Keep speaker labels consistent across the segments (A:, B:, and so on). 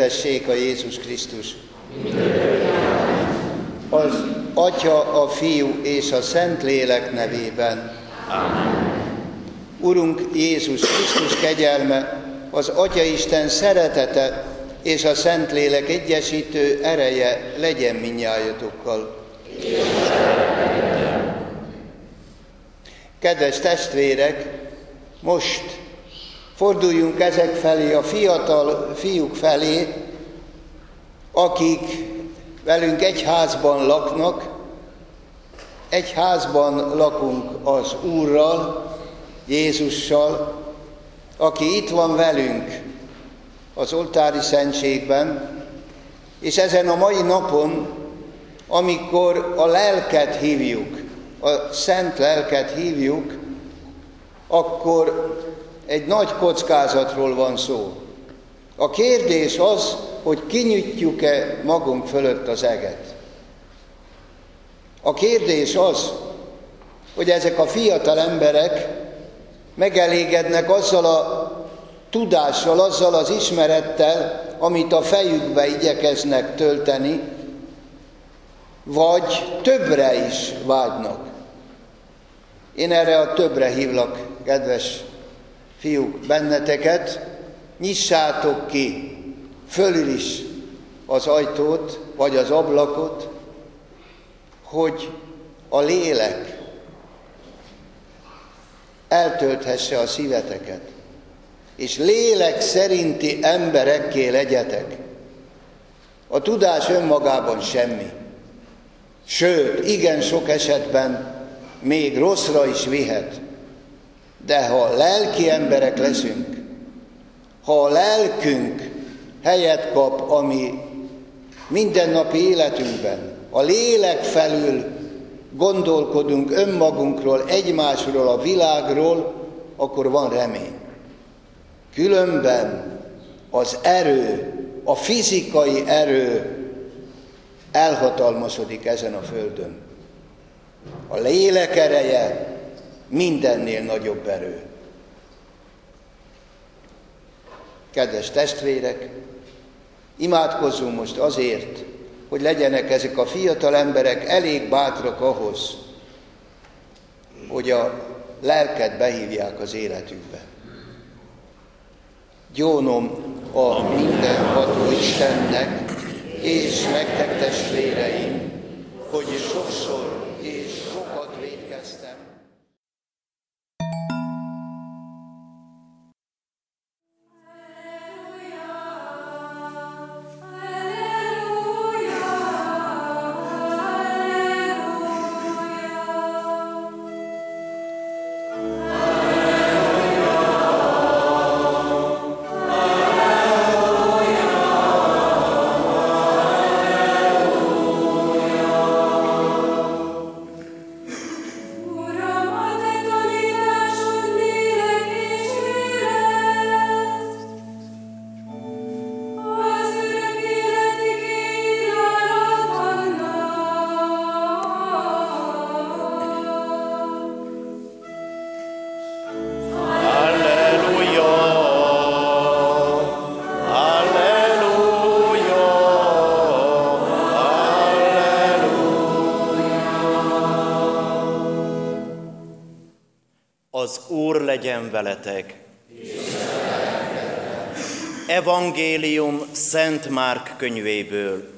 A: Dicsértessék a Jézus Krisztus! Az Atya, a Fiú és a Szentlélek nevében.
B: Amen.
A: Urunk Jézus Krisztus kegyelme, az Atyaisten szeretete és a Szentlélek egyesítő ereje legyen mindnyájatokkal. Kedves testvérek, most forduljunk ezek felé, a fiatal fiúk felé, akik velünk egy házban laknak, egy házban lakunk az Úrral, Jézussal, aki itt van velünk az oltári szentségben, és ezen a mai napon, amikor a lelket hívjuk, a szent lelket hívjuk, akkor egy nagy kockázatról van szó. A kérdés az, hogy kinyitjuk-e magunk fölött az eget. A kérdés az, hogy ezek a fiatal emberek megelégednek azzal a tudással, azzal az ismerettel, amit a fejükbe igyekeznek tölteni, vagy többre is vágynak. Én erre a többre hívlak, kedves fiúk, benneteket, nyissátok ki fölül is az ajtót, vagy az ablakot, hogy a lélek eltölthesse a szíveteket, és lélek szerinti emberekké legyetek. A tudás önmagában semmi. Sőt, igen sok esetben még rosszra is vihet. De ha lelki emberek leszünk, ha a lelkünk helyet kap a mi mindennapi életünkben, a lélek felül gondolkodunk önmagunkról, egymásról, a világról, akkor van remény. Különben az erő, a fizikai erő elhatalmasodik ezen a földön. A lélek ereje mindennél nagyobb erő. Kedves testvérek, imádkozzunk most azért, hogy legyenek ezek a fiatal emberek elég bátrak ahhoz, hogy a lelket behívják az életükbe. Gyónom a mindenható Istennek és nektek testvéreim, hogy sokszor és sokat vétkeztem.
B: Az Úr legyen veletek! Evangélium Szent Márk könyvéből.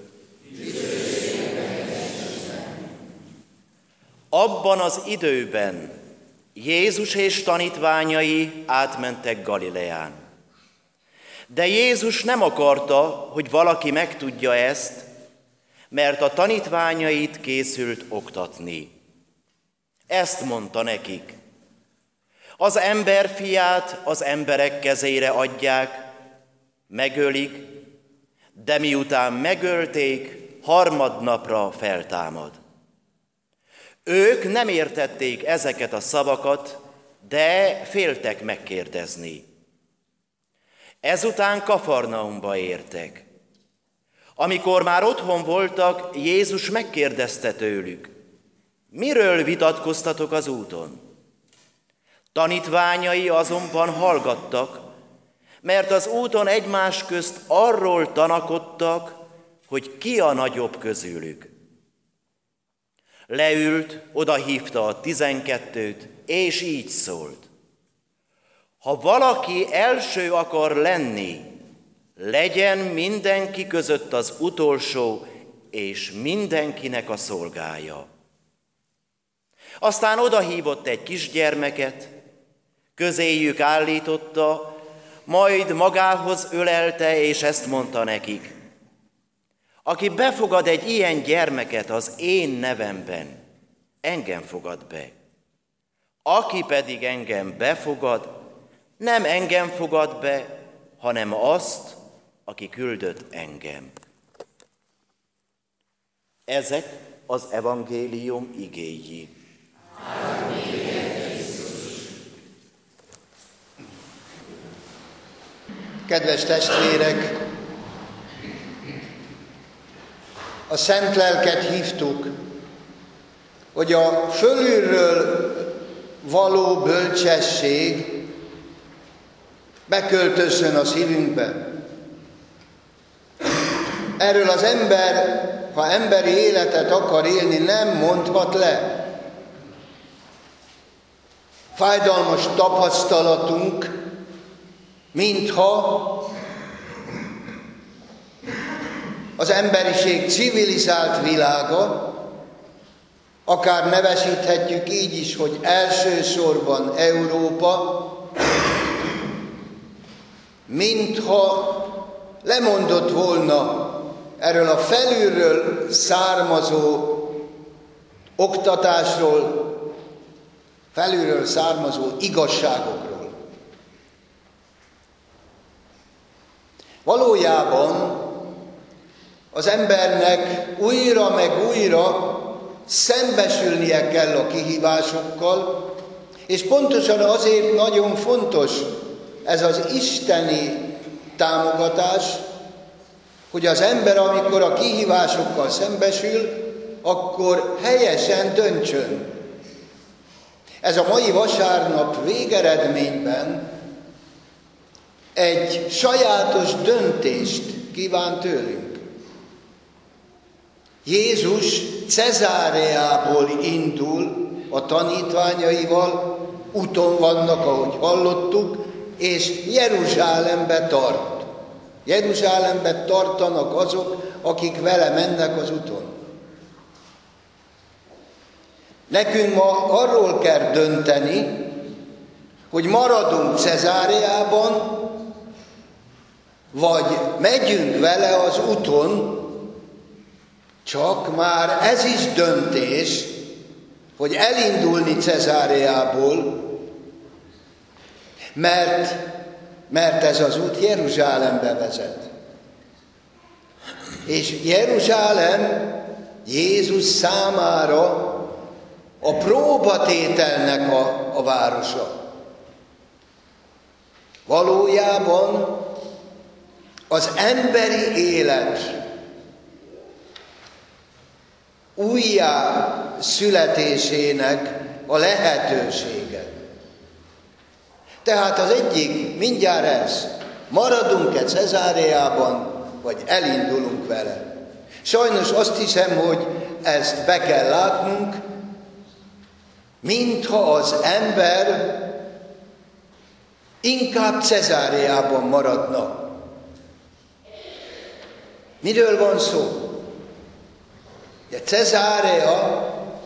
B: Abban az időben Jézus és tanítványai átmentek Galileán. De Jézus nem akarta, hogy valaki megtudja ezt, mert a tanítványait készült oktatni. Ezt mondta nekik: az emberfiát az emberek kezére adják, megölik, de miután megölték, harmadnapra feltámad. Ők nem értették ezeket a szavakat, de féltek megkérdezni. Ezután Kafarnaumba értek. Amikor már otthon voltak, Jézus megkérdezte tőlük: miről vitatkoztatok az úton? Tanítványai azonban hallgattak, mert az úton egymás közt arról tanakodtak, hogy ki a nagyobb közülük. Leült, odahívta a 12-t, és így szólt: ha valaki első akar lenni, legyen mindenki között az utolsó, és mindenkinek a szolgája. Aztán odahívott egy kisgyermeket, közéjük állította, majd magához ölelte, és ezt mondta nekik: aki befogad egy ilyen gyermeket az én nevemben, engem fogad be. Aki pedig engem befogad, nem engem fogad be, hanem azt, aki küldött engem. Ezek az evangélium igéi.
A: Kedves testvérek, a Szent Lelket hívtuk, hogy a fölülről való bölcsesség beköltözzön a szívünkbe. Erről az ember, ha emberi életet akar élni, nem mondhat le. Fájdalmas tapasztalatunk, mintha az emberiség civilizált világa, akár nevesíthetjük így is, hogy elsősorban Európa, mintha lemondott volna erről a felülről származó oktatásról, felülről származó igazságokról. Valójában az embernek újra meg újra szembesülnie kell a kihívásokkal, és pontosan azért nagyon fontos ez az isteni támogatás, hogy az ember, amikor a kihívásokkal szembesül, akkor helyesen döntsön. Ez a mai vasárnap végeredményben egy sajátos döntést kíván tőlünk. Jézus Cezáreából indul a tanítványaival, úton vannak, ahogy hallottuk, és Jeruzsálembe tart. Jeruzsálembe tartanak azok, akik vele mennek az úton. Nekünk ma arról kell dönteni, hogy maradunk Cezáreában, vagy megyünk vele az úton, csak már ez is döntés, hogy elindulni Cezáreából, mert ez az út Jeruzsálembe vezet. És Jeruzsálem Jézus számára a próbatételnek a városa. Valójában az emberi élet újjá születésének a lehetősége. Tehát az egyik mindjárt ez, maradunk-e Cezáreában, vagy elindulunk vele. Sajnos azt hiszem, hogy ezt be kell látnunk, mintha az ember inkább Cezáreában maradna. Miről van szó? Cezárea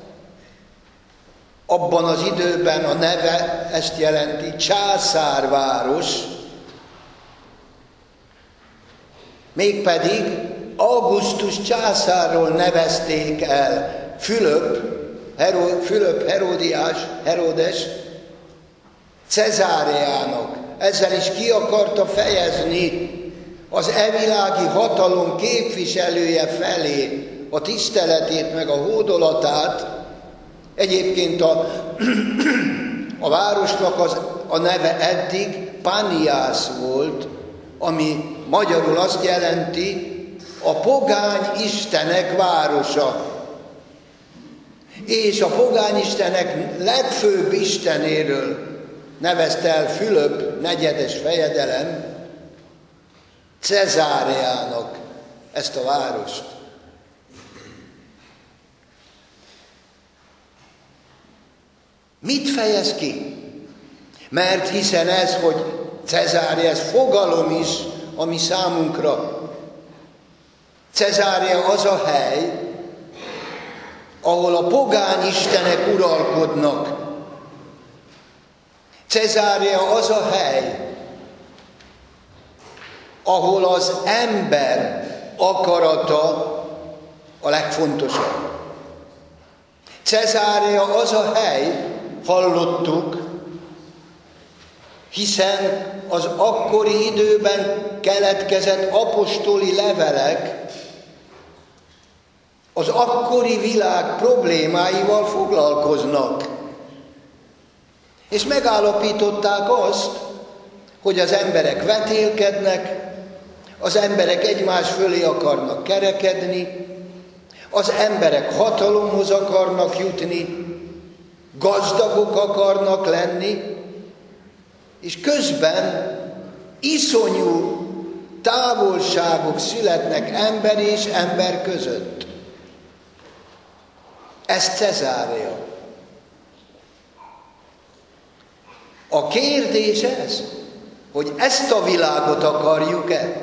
A: abban az időben a neve ezt jelenti, császárváros, mégpedig Augustus császárról nevezték el Fülöp Heródes Cezáreának. Ezzel is ki akarta fejezni az evilági hatalom képviselője felé a tiszteletét meg a hódolatát. Egyébként a városnak a neve eddig Paniász volt, ami magyarul azt jelenti, a pogány istenek városa. És a pogány istenek legfőbb istenéről nevezte el Fülöp negyedes fejedelem, Cezáreának ezt a várost. Mit fejez ki? Mert hiszen ez, hogy Cezárea, ez fogalom is a mi számunkra. Cezárea az a hely, ahol a pogány istenek uralkodnak. Cezárea az a hely, ahol az ember akarata a legfontosabb. Cezárea az a hely, hallottuk, hiszen az akkori időben keletkezett apostoli levelek az akkori világ problémáival foglalkoznak. És megállapították azt, hogy az emberek vetélkednek, az emberek egymás fölé akarnak kerekedni, az emberek hatalomhoz akarnak jutni, gazdagok akarnak lenni, és közben iszonyú távolságok születnek ember és ember között. Ez Cezárea. A kérdés ez, hogy ezt a világot akarjuk-e?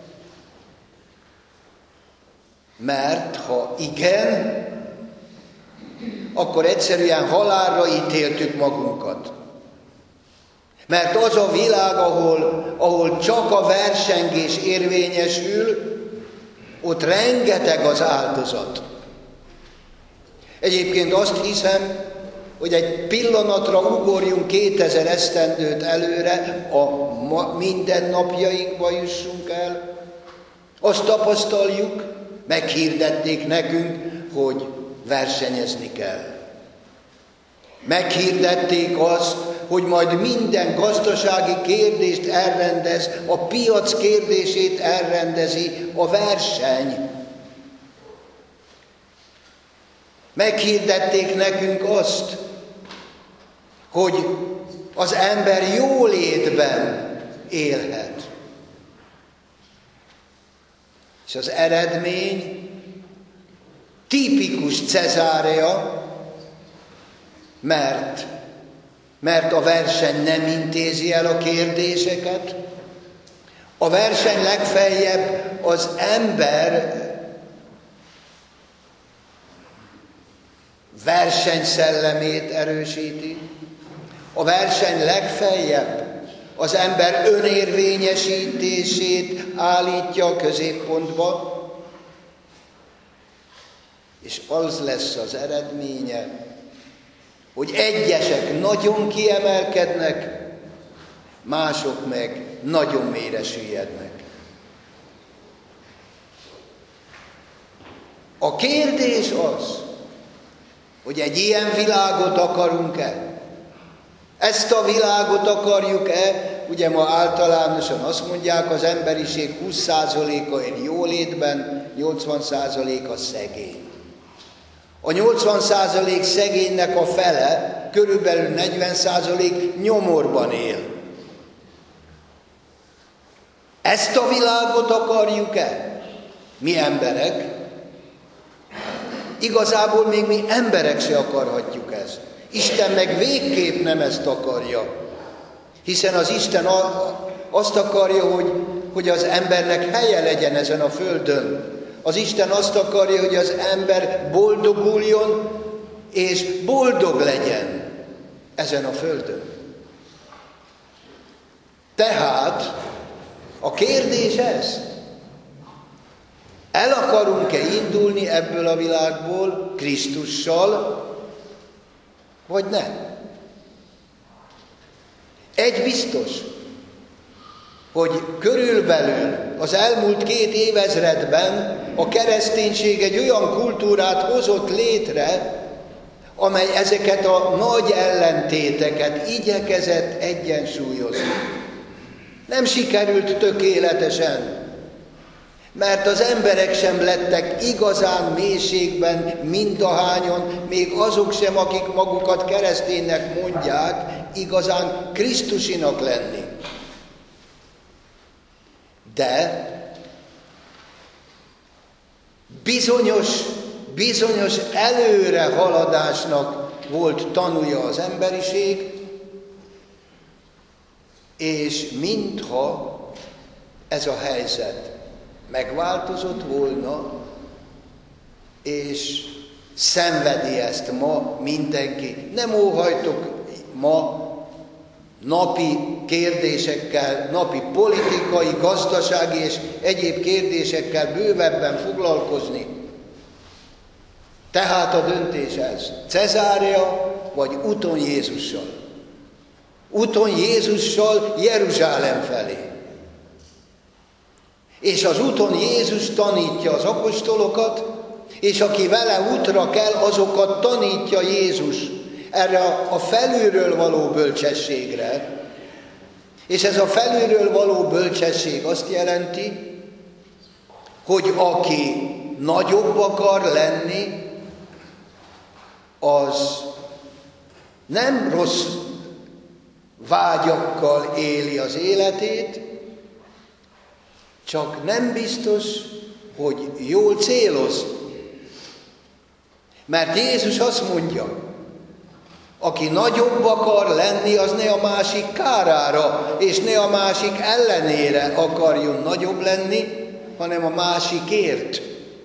A: Mert ha igen, akkor egyszerűen halálra ítéltük magunkat. Mert az a világ, ahol csak a versengés érvényesül, ott rengeteg az áldozat. Egyébként azt hiszem, hogy egy pillanatra ugorjunk 2000 esztendőt előre, a mindennapjainkba jussunk el. Azt tapasztaljuk, meghirdették nekünk, hogy versenyezni kell. Meghirdették azt, hogy majd minden gazdasági kérdést elrendez, a piac kérdését elrendezi a verseny. Meghirdették nekünk azt, hogy az ember jólétben élhet. És az eredmény tipikus Cezárea, mert a verseny nem intézi el a kérdéseket, a verseny legfeljebb az ember versenyszellemét erősíti, a verseny legfeljebb az ember önérvényesítését állítja a középpontba, és az lesz az eredménye, hogy egyesek nagyon kiemelkednek, mások meg nagyon mélyre süllyednek. A kérdés az, hogy egy ilyen világot akarunk-e? Ezt a világot akarjuk-e? Ugye ma általánosan azt mondják, az emberiség 20%-a él jólétben, 80%-a szegény. A 80% szegénynek a fele, körülbelül 40% nyomorban él. Ezt a világot akarjuk-e? Mi emberek? Igazából még mi emberek se akarhatjuk ezt. Isten meg végképp nem ezt akarja. Hiszen az Isten azt akarja, hogy az embernek helye legyen ezen a földön. Az Isten azt akarja, hogy az ember boldoguljon, és boldog legyen ezen a földön. Tehát a kérdés ez, el akarunk-e indulni ebből a világból Krisztussal, vagy nem? Egy biztos, hogy körülbelül az elmúlt 2 évezredben a kereszténység egy olyan kultúrát hozott létre, amely ezeket a nagy ellentéteket igyekezett egyensúlyozni. Nem sikerült tökéletesen, mert az emberek sem lettek igazán mélységben mindahányan, még azok sem, akik magukat kereszténynek mondják, igazán Krisztusinak lenni. De bizonyos előrehaladásnak volt tanúja az emberiség, és mintha ez a helyzet megváltozott volna, és szenvedi ezt ma mindenki. Nem óhajtok ma napi kérdésekkel, napi politikai, gazdasági és egyéb kérdésekkel bővebben foglalkozni. Tehát a döntés ez: Cezárea vagy úton Jézussal. Úton Jézussal Jeruzsálem felé. És az úton Jézus tanítja az apostolokat, és aki vele útra kell, azokat tanítja Jézus erre a felülről való bölcsességre. És ez a felülről való bölcsesség azt jelenti, hogy aki nagyobb akar lenni, az nem rossz vágyakkal éli az életét, csak nem biztos, hogy jól céloz. Mert Jézus azt mondja, aki nagyobb akar lenni, az ne a másik kárára, és ne a másik ellenére akarjon nagyobb lenni, hanem a másikért.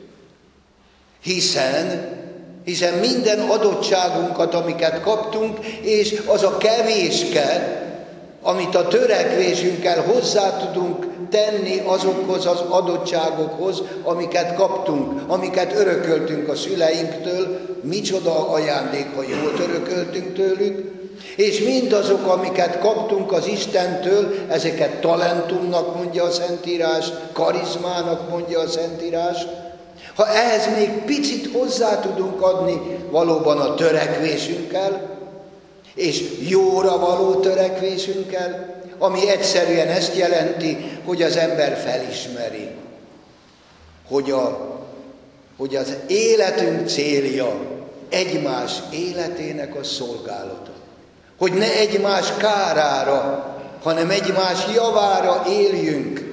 A: Hiszen minden adottságunkat, amiket kaptunk, és az a kevéske, amit a törekvésünkkel hozzá tudunk tenni azokhoz az adottságokhoz, amiket kaptunk, amiket örököltünk a szüleinktől, micsoda ajándék, ha jól örököltünk tőlük, és mindazok, amiket kaptunk az Istentől, ezeket talentumnak mondja a Szentírás, karizmának mondja a Szentírás. Ha ehhez még picit hozzá tudunk adni valóban a törekvésünkkel, és jóra való törekvésünkkel, ami egyszerűen ezt jelenti, hogy az ember felismeri, hogy az életünk célja egymás életének a szolgálata. Hogy ne egymás kárára, hanem egymás javára éljünk.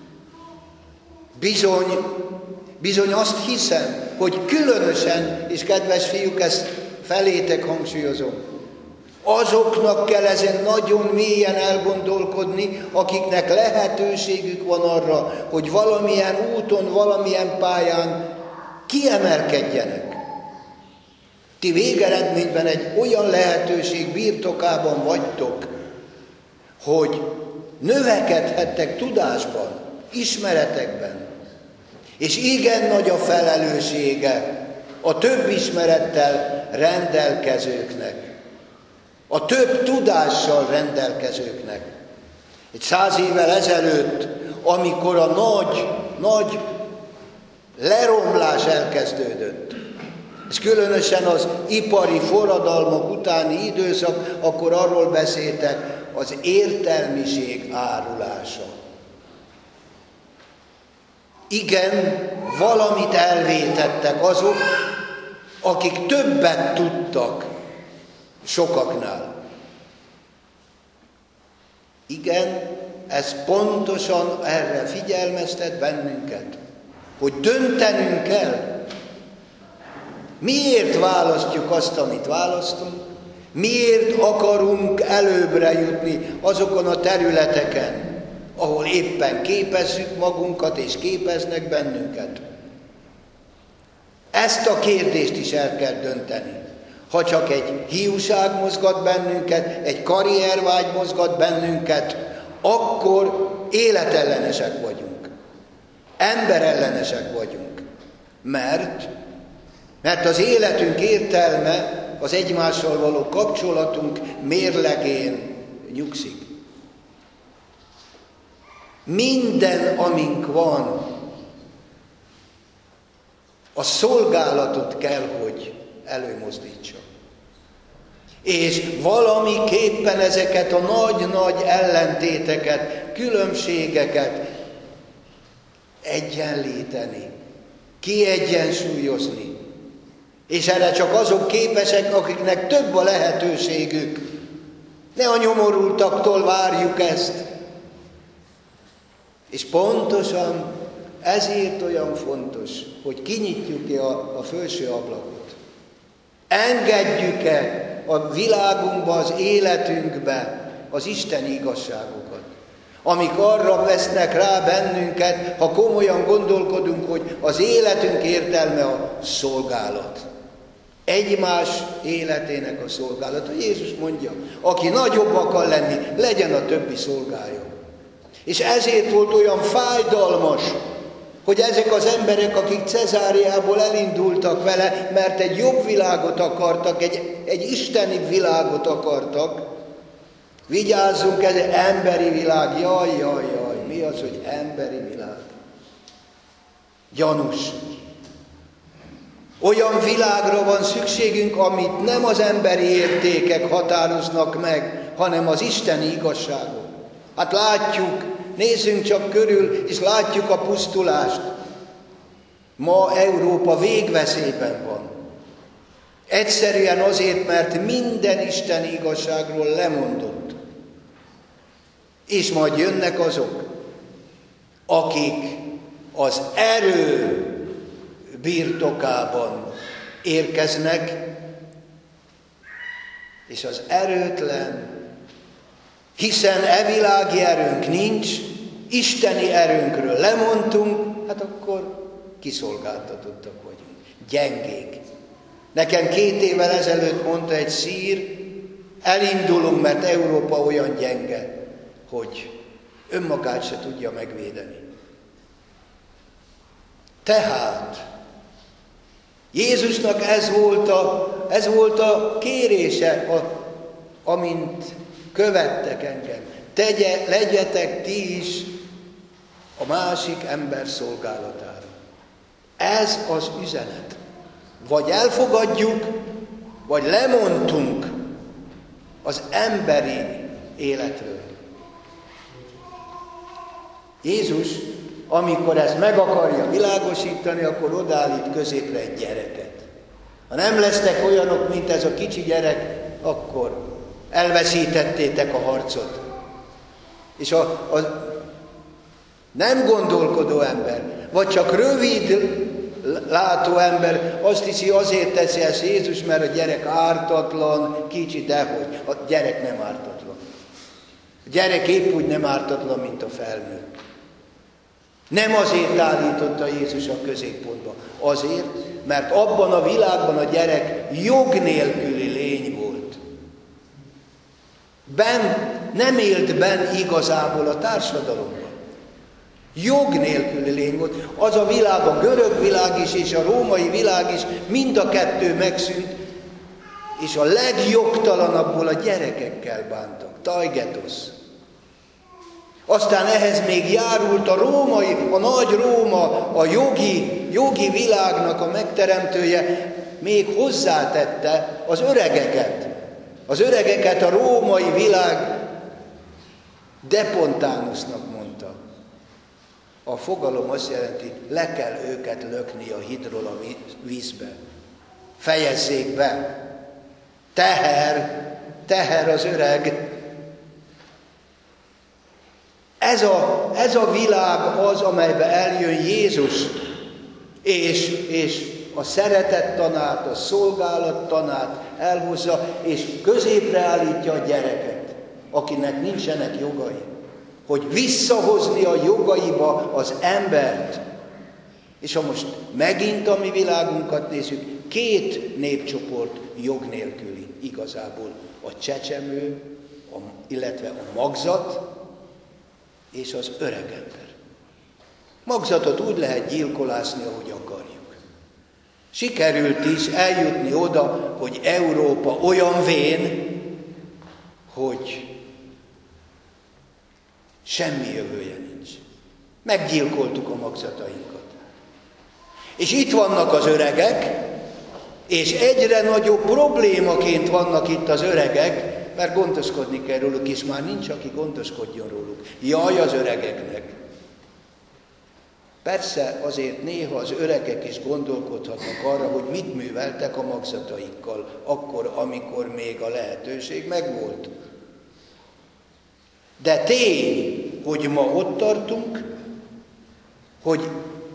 A: Bizony azt hiszem, hogy különösen, és kedves fiúk, ezt felétek hangsúlyozom, azoknak kell ezen nagyon mélyen elgondolkodni, akiknek lehetőségük van arra, hogy valamilyen úton, valamilyen pályán kiemelkedjenek. Ti végeredményben egy olyan lehetőség birtokában vagytok, hogy növekedhettek tudásban, ismeretekben. És igen nagy a felelőssége a több ismerettel rendelkezőknek, a több tudással rendelkezőknek. Egy 100 évvel ezelőtt, amikor a nagy leromlás elkezdődött, és különösen az ipari forradalmak utáni időszak, akkor arról beszéltek, az értelmiség árulása. Igen, valamit elvétettek azok, akik többet tudtak sokaknál. Igen, ez pontosan erre figyelmeztet bennünket, hogy döntenünk kell. Miért választjuk azt, amit választunk? Miért akarunk előbbre jutni azokon a területeken, ahol éppen képezzük magunkat, és képeznek bennünket? Ezt a kérdést is el kell dönteni. Ha csak egy hiúság mozgat bennünket, egy karriervágy mozgat bennünket, akkor életellenesek vagyunk. Emberellenesek vagyunk. Mert az életünk értelme az egymással való kapcsolatunk mérlegén nyugszik. Minden, amink van, a szolgálatot kell, hogy előmozdítsa. És valamiképpen ezeket a nagy-nagy ellentéteket, különbségeket egyenlíteni, kiegyensúlyozni. És erre csak azok képesek, akiknek több a lehetőségük. Ne a nyomorultaktól várjuk ezt. És pontosan ezért olyan fontos, hogy kinyitjuk-e a felső ablakot. Engedjük-e a világunkba, az életünkbe az isteni igazságokat, amik arra vesznek rá bennünket, ha komolyan gondolkodunk, hogy az életünk értelme a szolgálat. Egymás életének a szolgálata. Jézus mondja, aki nagyobb akar lenni, legyen a többi szolgálja. És ezért volt olyan fájdalmas, hogy ezek az emberek, akik Cezáreából elindultak vele, mert egy jobb világot akartak, egy isteni világot akartak. Vigyázzunk, ez egy emberi világ, jaj, mi az, hogy emberi világ? Gyanús. Olyan világra van szükségünk, amit nem az emberi értékek határoznak meg, hanem az isteni igazságok. Hát látjuk, nézzünk csak körül, és látjuk a pusztulást. Ma Európa végveszélyben van. Egyszerűen azért, mert minden isteni igazságról lemondott. És majd jönnek azok, akik az erő birtokában érkeznek, és az erőtlen, hiszen világi erőnk nincs, isteni erőnkről lemondtunk, hát akkor kiszolgáltatottak vagyunk, gyengék. Nekem 2 évvel ezelőtt mondta egy szír, elindulunk, mert Európa olyan gyenge, hogy önmagát se tudja megvédeni. Tehát Jézusnak ez volt a kérése, amint követtek engem. Legyetek ti is a másik ember szolgálatára. Ez az üzenet. Vagy elfogadjuk, vagy lemondtunk az emberi életről. Jézus, amikor ezt meg akarja világosítani, akkor odaállít középre egy gyereket. Ha nem lesztek olyanok, mint ez a kicsi gyerek, akkor elveszítettétek a harcot. És a nem gondolkodó ember, vagy csak rövid látó ember azt hiszi, azért teszi ezt Jézus, mert a gyerek ártatlan, kicsi, dehogy. A gyerek nem ártatlan. A gyerek épp úgy nem ártatlan, mint a felnőtt. Nem azért állította Jézus a középpontba. Azért, mert abban a világban a gyerek jog nélküli lény volt. Nem élt benn igazából a társadalomban. Jog nélküli lény volt. Az a világ, a görög világ is és a római világ is, mind a kettő megszűnt, és a legjogtalanabbul a gyerekekkel bántak. Tajgetosz. Aztán ehhez még járult a nagy Róma, a jogi világnak a megteremtője, még hozzátette az öregeket. Az öregeket a római világ depontánusnak mondta. A fogalom azt jelenti, le kell őket lökni a hidról a vízbe. Fejezzék be. Teher az öreg. Ez a világ az, amelybe eljön Jézus, és a szeretet tanát, a szolgálat tanát elhozza, és középre állítja a gyereket, akinek nincsenek jogai, hogy visszahozni a jogaiba az embert. És ha most megint a mi világunkat nézzük, 2 népcsoport jog nélküli igazából. A csecsemő, illetve a magzat, és az öreg ember. Magzatot úgy lehet gyilkolászni, ahogy akarjuk. Sikerült is eljutni oda, hogy Európa olyan vén, hogy semmi jövője nincs. Meggyilkoltuk a magzatainkat. És itt vannak az öregek, és egyre nagyobb problémaként vannak itt az öregek, mert gondoskodni kell róluk, és már nincs, aki gondoskodjon róluk. Jaj az öregeknek! Persze azért néha az öregek is gondolkodhatnak arra, hogy mit műveltek a magzataikkal, akkor, amikor még a lehetőség megvolt. De tény, hogy ma ott tartunk, hogy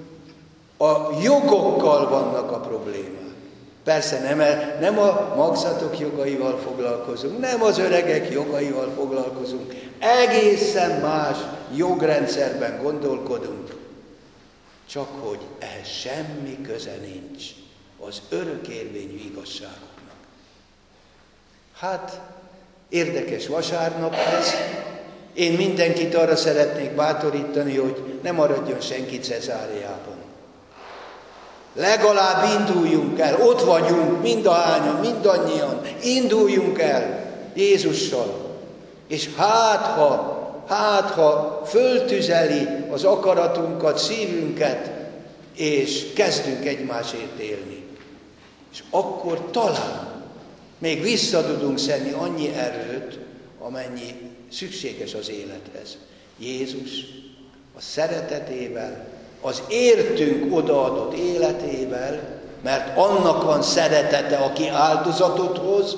A: A jogokkal vannak a problémák. Persze nem a magzatok jogaival foglalkozunk, nem az öregek jogaival foglalkozunk, egészen más jogrendszerben gondolkodunk, csak hogy ehhez semmi köze nincs az örökérvényű igazságoknak. Hát, érdekes vasárnap ez. Én mindenkit arra szeretnék bátorítani, hogy ne maradjon senki Cezáreában. Legalább induljunk el, ott vagyunk mindahányan, mindannyian, induljunk el Jézussal. És hát ha föltüzeli az akaratunkat, szívünket, és kezdünk egymásért élni. És akkor talán még vissza tudunk szedni annyi erőt, amennyi szükséges az élethez. Jézus a szeretetével, az értünk odaadott életével, mert annak van szeretete, aki áldozatot hoz,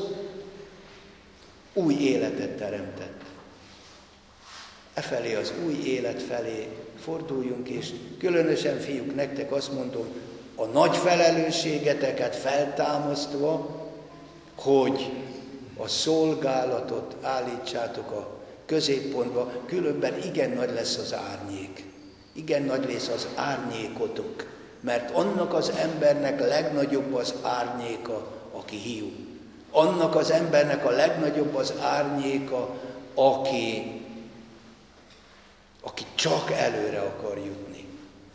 A: új életet teremtett. Efelé az új élet felé forduljunk, és különösen fiúk, nektek azt mondom, a nagy felelősségeteket feltámasztva, hogy a szolgálatot állítsátok a középpontba, különben igen nagy lesz az árnyék. Igen nagy lesz az árnyékotok, mert annak az embernek legnagyobb az árnyéka, aki hiú. Annak az embernek a legnagyobb az árnyéka, aki csak előre akar jutni.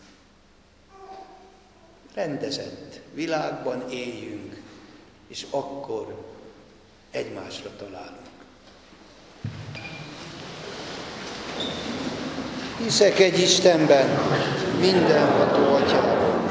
A: Rendezett világban éljünk, és akkor egymásra találunk. Hiszek egy Istenben, mindenható Atyában,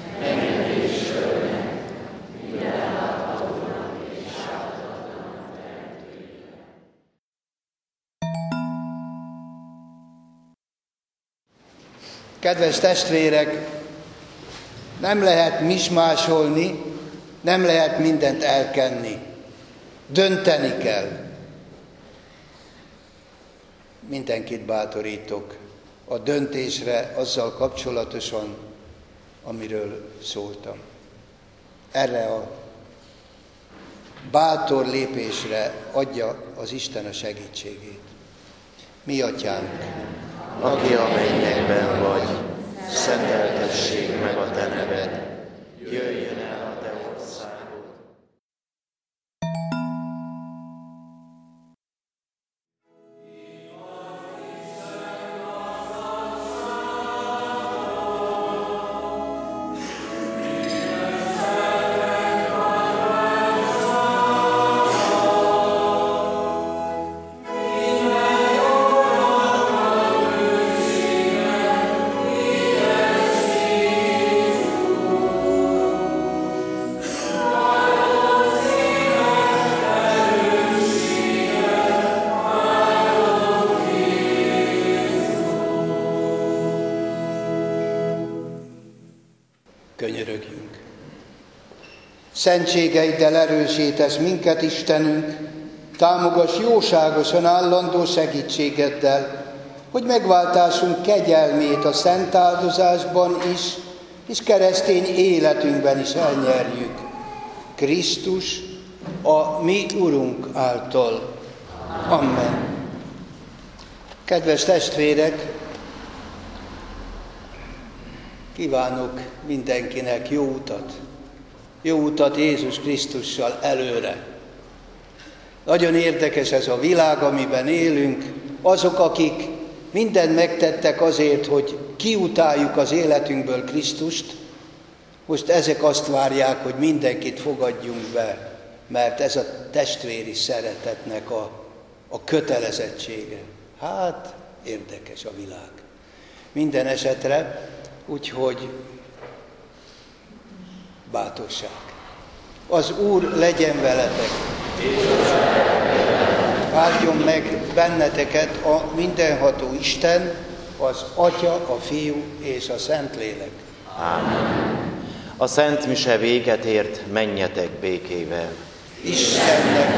A: kedves testvérek, nem lehet mismásolni, nem lehet mindent elkenni. Dönteni kell. Mindenkit bátorítok a döntésre azzal kapcsolatosan, amiről szóltam. Erre a bátor lépésre adja az Isten a segítségét. Mi Atyánk,
B: aki a mennyekben vagy, szenteltessék meg a te neved, jöjjön el a te országod.
A: Könyörögjünk. Szentségeiddel erősítesz minket, Istenünk, támogass jóságosan állandó segítségeddel, hogy megváltásunk kegyelmét a szent áldozásban is, és keresztény életünkben is elnyerjük. Krisztus, a mi Urunk által. Amen. Kedves testvérek, kívánok mindenkinek jó utat Jézus Krisztussal előre. Nagyon érdekes ez a világ, amiben élünk. Azok, akik mindent megtettek azért, hogy kiutáljuk az életünkből Krisztust, most ezek azt várják, hogy mindenkit fogadjunk be, mert ez a testvéri szeretetnek a kötelezettsége. Hát, érdekes a világ. Minden esetre, úgyhogy bátorság. Az Úr legyen veletek. Áldjon meg benneteket a mindenható Isten, az Atya, a Fiú és a Szentlélek.
B: Ámen. A Szent Mise véget ért, menjetek békével.
A: Istennek